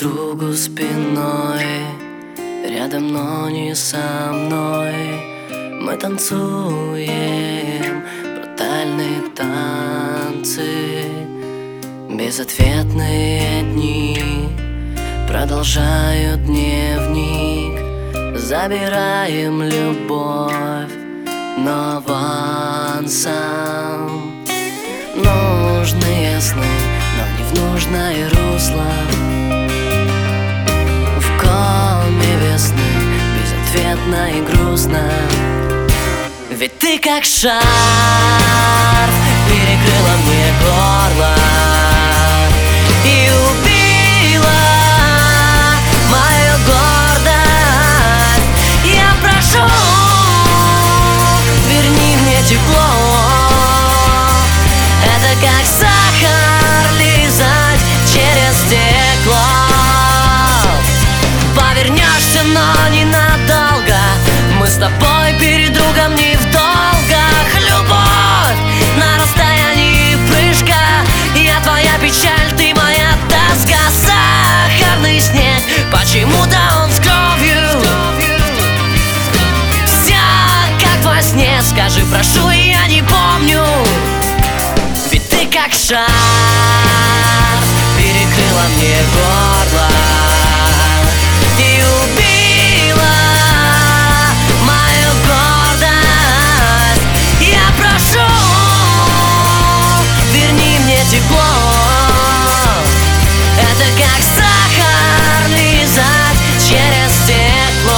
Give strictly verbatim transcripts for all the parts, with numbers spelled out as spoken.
другу спиной, рядом, но не со мной. Мы танцуем брутальные танцы, безответные дни продолжают дневник. Забираем любовь, но авансом. Нужные сны, но не в нужное русло. В коме весны безответно и грустно. Ведь ты как шар перекрыла мне горло и убила мою гордость. Я прошу, верни мне тепло. Это как сахар лизать через стекло. Повернешься, но ненадолго. Мы с тобой перед другом не в долгах. Любовь на расстоянии прыжка. Я твоя печаль, ты моя тоска. Сахарный снег, почему-то он с кровью. Все как во сне, скажи, прошу, я не помню. Ведь ты как шар перекрыла мне горло и убила мою гордость. Я прошу, верни мне тепло. Это как сахар лизать через стекло.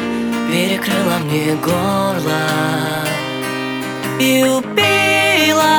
Перекрыла мне горло и убила